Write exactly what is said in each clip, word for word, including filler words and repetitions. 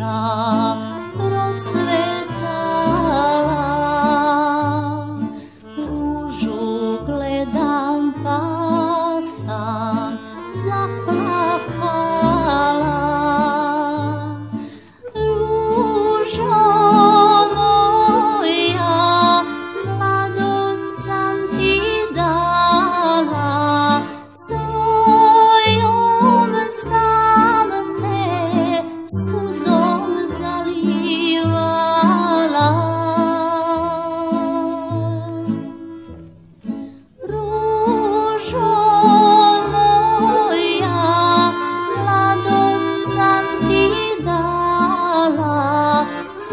duša procvetala, ružu gledam pa sam zaplakala. Ružo moja, mladost sam ti dala, svojom sam te suzom zalivala. Ružo moja, mladost sam ti dala,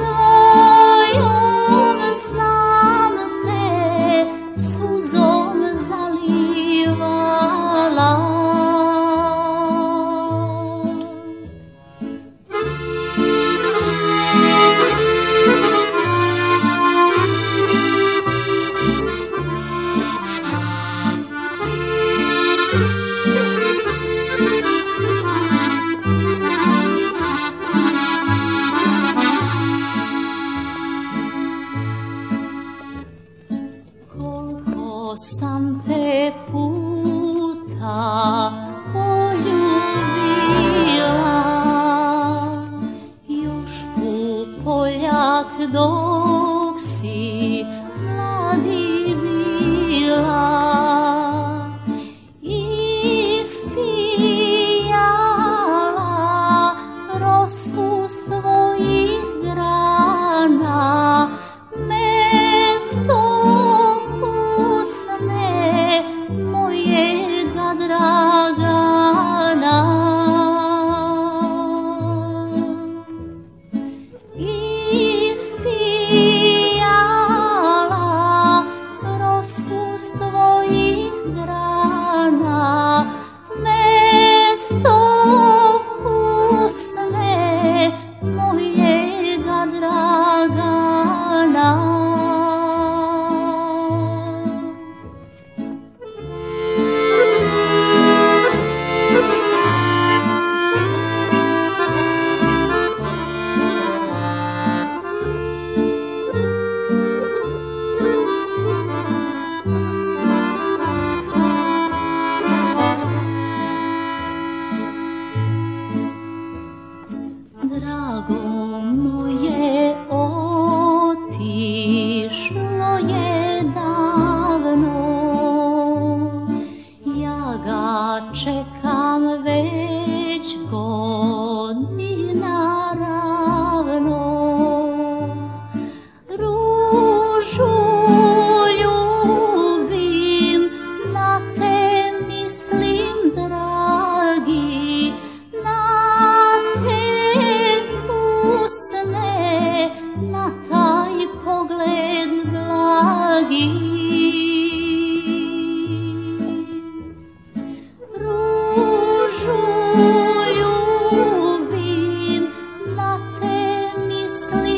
svojom sam te suzom zalivala. Koliko sam te puta poljubila, još u Poljak dok si mladi bila, ispijala rosu s tvojih grana, mesto usne mojega Dragana. Ispijala rosu s tvojih grana, mesto usne mojega Dragana. Drago moje, otišlo je davno, ja ga čekam već godina ravno. Ružu ljubim, na te mislim dragi, na na taj pogled blagi. Ružu ljubim, na te mislim